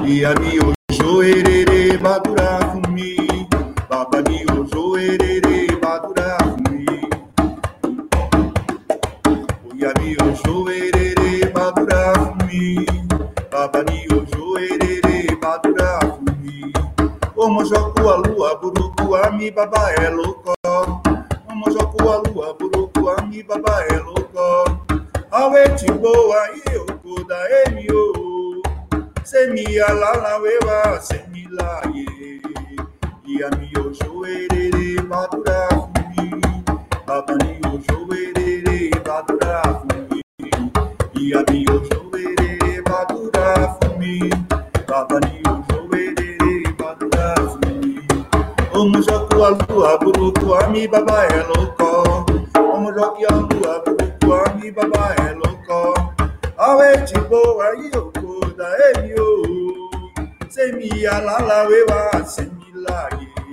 Iami ojo erere badura fumi. Baba ni ojo erere badura fumi. Iami ojo erere badura fumi. Baba ni ojo erere badura fumi. Omo joku a lua buruku ami baba é louco. Omo joku a lua buruku ami baba é louco. Awe boa e o koda emio. Semi alala wewa semi la ye. Iami ojo erere badura fumi. Baba ni ojo erere badura fumi. Iami ojo erere badura fumi. Baba ni ojo erere badura fumi. Omo joku a lua buruku ami baba é louco. Omo joku a lua buruku ami baba é louco. Awe boa e o koda emio. Semi alala wewa semi la ye.